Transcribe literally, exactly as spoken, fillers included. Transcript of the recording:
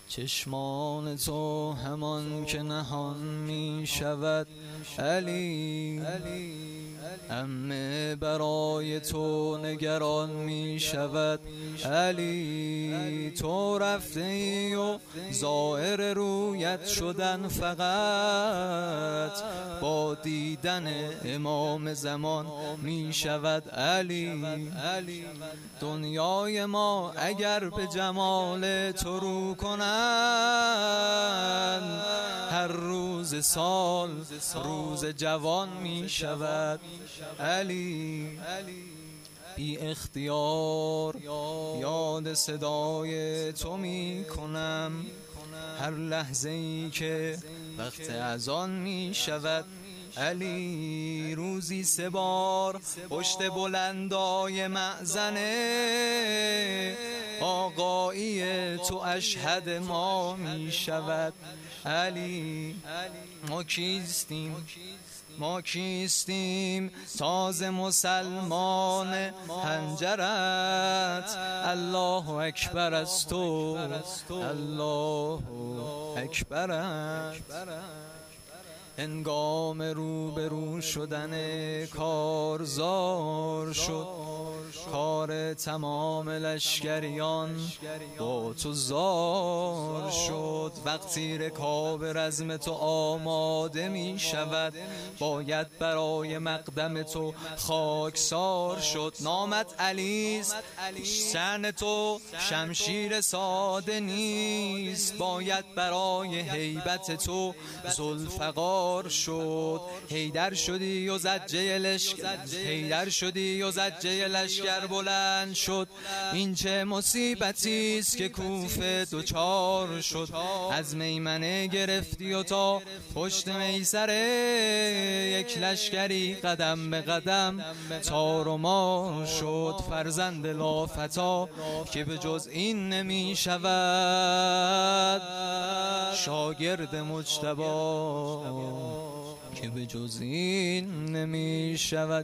چشمان تو همان که نهان می شود علی، همه برای تو نگران می شود علی. تو رفته ای و ظاهر رویت شدن فقط با دیدن امام زمان می شود علی. دنیای ما اگر به جمال تو رو کنند، هر روز سال روز جوان می شود علی. بی اختیار یاد صدای تو می کنم، هر لحظه ای که وقت اذان می شود علی. روزی سه بار پشت بلندای مأذنه آقایی تو اشهد ما می شود علی. ما کیستیم ما کیستیم تازه مسلمان هنجرت، الله اکبر از تو الله اکبرت. هنگام روبرو شدن کارزار شد، کار تمام لشکریان با تو زار شد. وقتی رکاب رزم تو آماده می شود، باید برای مقدم تو خاکسار شد. نامت علیست شأن تو شمشیر ساده نیست، باید برای هیبت تو ذوالفقار شد. حیدر شدی و زجه لشکر حیدر شدی و زجه لشکر بلند شد. این چه مصیبتی است که کوفه دوچار شد، از میمنه گرفتی و تا پشت میسره یک لشکری قدم به قدم تار و مار شد. فرزند لافتا که به جز این نمی شود، شاگرد مجتبی که به جز این نمی شود.